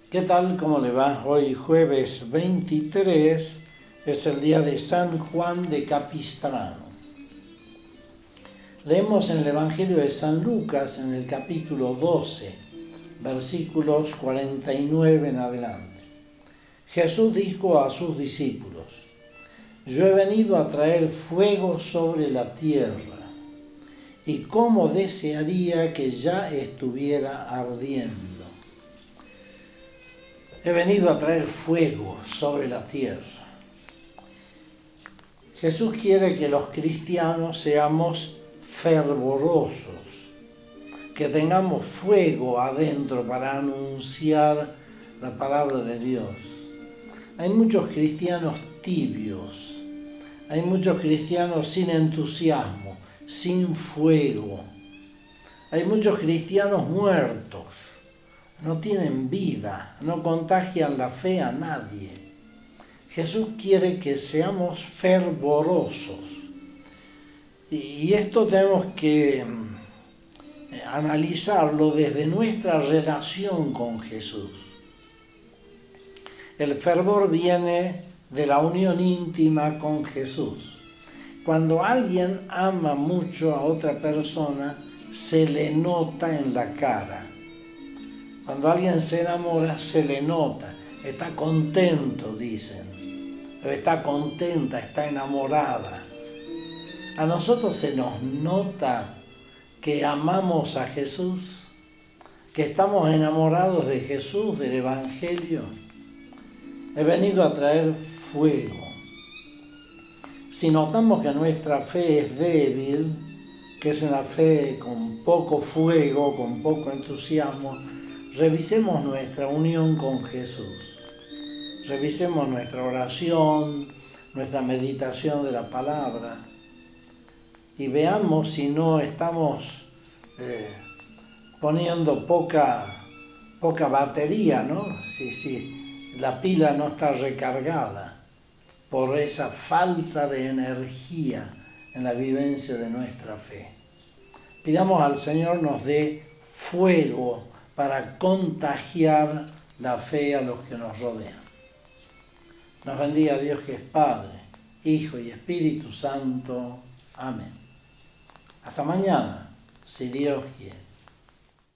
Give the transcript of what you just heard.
¿Qué tal? ¿Cómo le va? Hoy jueves 23 es el día de San Juan de Capistrano. Leemos en el Evangelio de San Lucas en el capítulo 12, versículos 49 en adelante. Jesús dijo a sus discípulos: Yo he venido a traer fuego sobre la tierra, y cómo desearía que ya estuviera ardiendo. He venido a traer fuego sobre la tierra. Jesús quiere que los cristianos seamos fervorosos, que tengamos fuego adentro para anunciar la palabra de Dios. Hay muchos cristianos tibios, hay muchos cristianos sin entusiasmo, sin fuego. Hay muchos cristianos muertos. No tienen vida, no contagian la fe a nadie. Jesús quiere que seamos fervorosos. Y esto tenemos que analizarlo desde nuestra relación con Jesús. El fervor viene de la unión íntima con Jesús. Cuando alguien ama mucho a otra persona, se le nota en la cara. Cuando alguien se enamora, se le nota, está contento, dicen, está contenta, está enamorada. A nosotros se nos nota que amamos a Jesús, que estamos enamorados de Jesús, del Evangelio. He venido a traer fuego. Si notamos que nuestra fe es débil, que es una fe con poco fuego, con poco entusiasmo, revisemos nuestra unión con Jesús, revisemos nuestra oración, nuestra meditación de la palabra y veamos si no estamos poniendo poca batería, ¿no? Si la pila no está recargada por esa falta de energía en la vivencia de nuestra fe. Pidamos al Señor nos dé fuego para contagiar la fe a los que nos rodean. Nos bendiga Dios que es Padre, Hijo y Espíritu Santo. Amén. Hasta mañana, si Dios quiere.